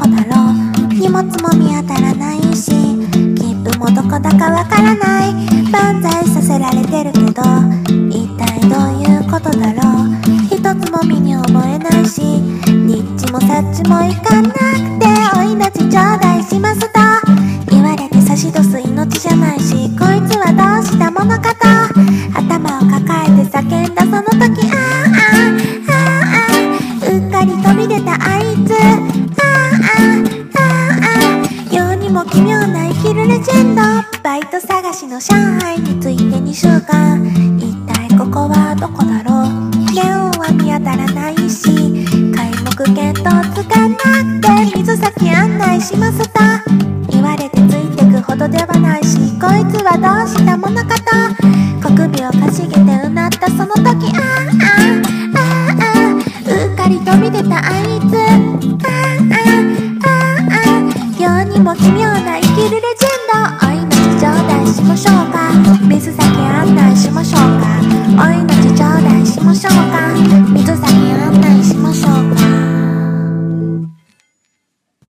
だろう。荷物も見当たらないし、切符もどこだかわからない。万歳させられてるけど、一体どういうことだろう。一つも身に覚えないし、ニッチもサッチもいかなくて、お命頂戴しますと言われて差し出す命じゃないし、こいつはどうしたものかと頭を抱えて叫んだその時、うっかり飛び出たあいつ、世にも奇妙な生きるレジェンド。バイト探しの上海について2週間、一体ここはどこだろう。ネオンは見当たらないし、皆目見当つかなくて、水先案内しますと言われてついてくほどではないし、こいつはどうしたものかと小首をかしげてうなったその時、うっかり飛び出たあいつ、世にも奇妙な生きるレジェンド。お命頂戴しましょうか、水先案内しましょうか、お命